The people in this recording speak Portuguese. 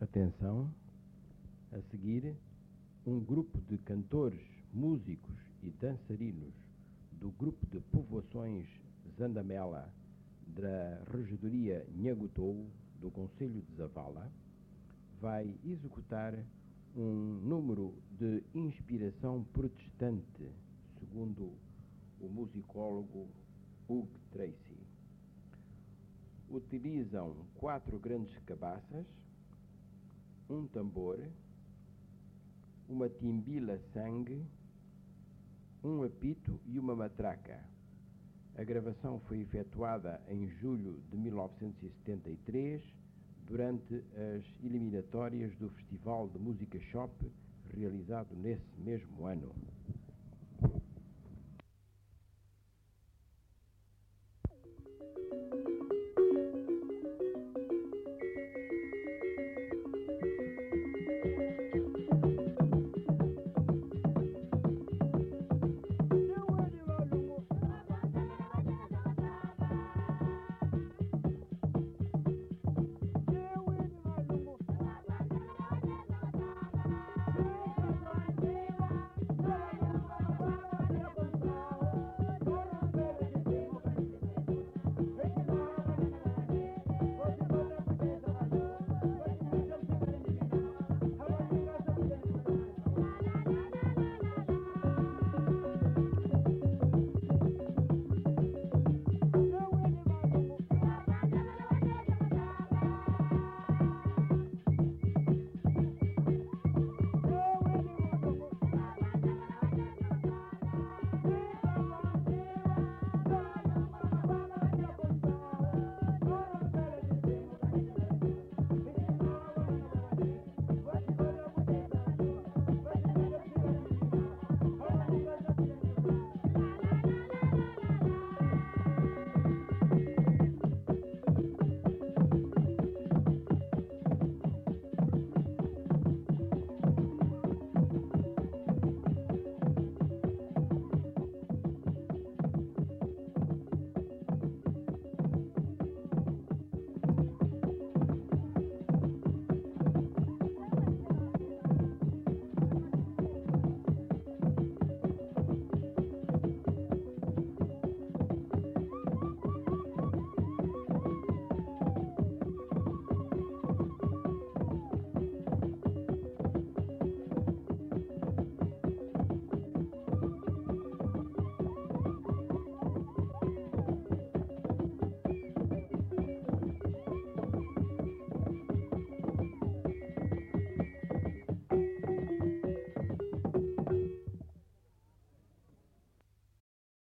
Atenção, a seguir, um grupo de cantores, músicos e dançarinos do grupo de povoações Zandamela da Regedoria Nhaguatou, do Concelho de Zavala, vai executar um número de inspiração protestante, segundo o musicólogo Hugh Tracy. Utilizam 4 grandes cabaças, um tambor, uma timbila sangue, um apito e uma matraca. A gravação foi efetuada em julho de 1973, durante as eliminatórias do Festival de Música Shop, realizado nesse mesmo ano.